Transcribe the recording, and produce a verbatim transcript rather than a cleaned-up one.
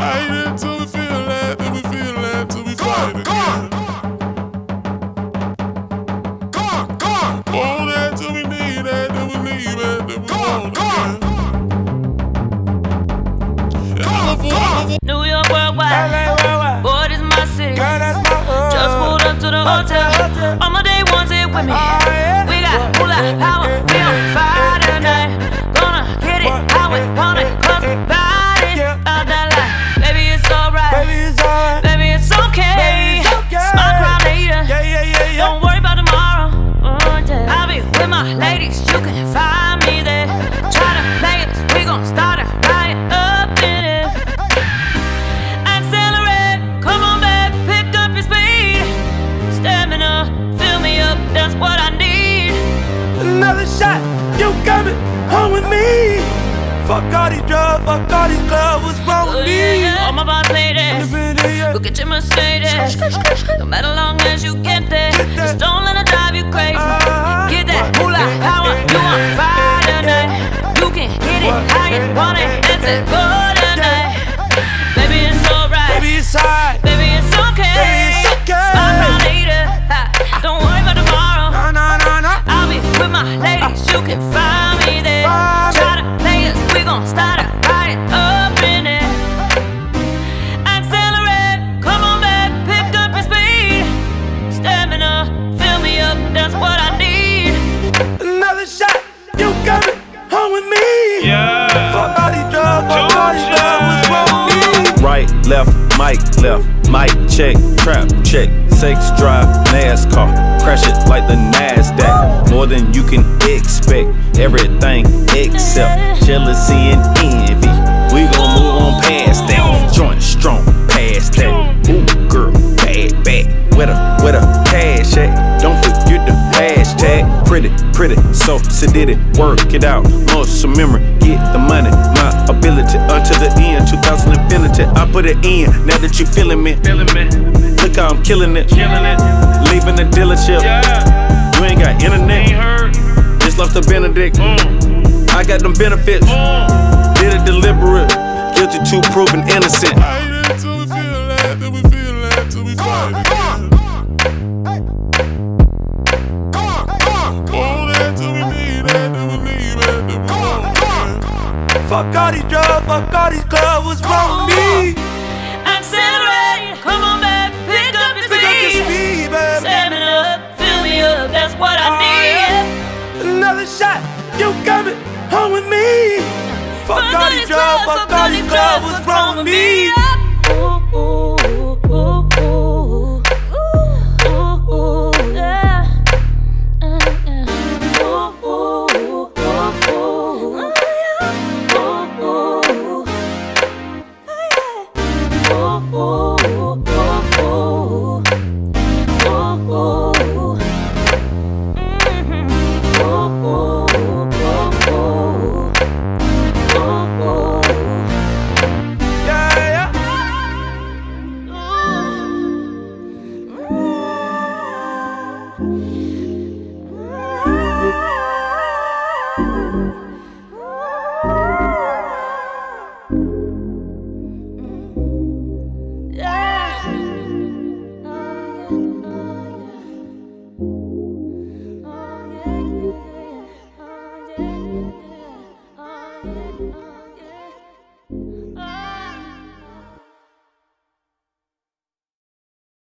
I hate it till we feel that, till we feel that, till we fight again. Want that till we need that, till we leave it, till we want again. New York worldwide, boy, this my city. Just pulled up to the hotel. All my day ones here with me. We got moolah power, we on fire tonight. Gonna get it how we want it, cause we ride it out that life. Baby, it's alright, baby, it's okay. Smile, cry later, don't worry about tomorrow. I'll be with my ladies, you can find me there. Try to play us, we gon' start a riot up in it. Accelerate, come on back, pick up your speed. Stamina, fill me up, that's what I need. Another shot, you coming home with me. Fuck all these drugs, fuck all these clubs, what's wrong with me? All my boss ladies, look at your Mercedes. No matter long as you get there, just don't let it drive you crazy. Get that moolah power, you on fire tonight. You can get it how you want it, let's go tonight. Baby, it's alright, Baby, it's alright, baby, it's okay. baby, it's okay. Smile, cry later, don't worry about tomorrow. No, no, no, no. I'll be with my ladies, you can find me there. Try to play us, we gon' start a riot up in it. Accelerate, come on back, pick up your speed. Stamina, fill me up, that's what I need. Another shot, you coming home with me. Yeah. Fuck all these drugs, fuck all these drugs, what's wrong with me? Right, left, mic left, mic check, trap check, sex drive, NASCAR, crash it like the NASDAQ. More than you can expect, everything except jealousy and envy. We gon' move on past that, joint strong past that. Ooh, girl, bad, bad, where the, where the cash at? Don't forget the hashtag. Pretty, pretty, so sedated, work it out. Muscle memory, get the money. My ability until the end, two thousand infinity. I put it in, now that you feeling me. Look how I'm killing it, leaving the dealership. Yeah. You ain't got internet, Ain't heard. just left the Benedict. Mm. I got them benefits, Mm. did it deliberate, guilty to proven innocent. I hate it till we feel that, till we feel that, till we fight again. Want that till we need that, till we leave it, till we want again. Fuck all these drugs, fuck all these clubs, what's wrong with me? Accelerate, come on back, pick up your Pick up your speed. speed, baby. Stamina, fill me up, that's what I Oh, need. yeah. Another shot, you coming home with me. Fuck all these drugs, fuck all these clubs, what's wrong with me?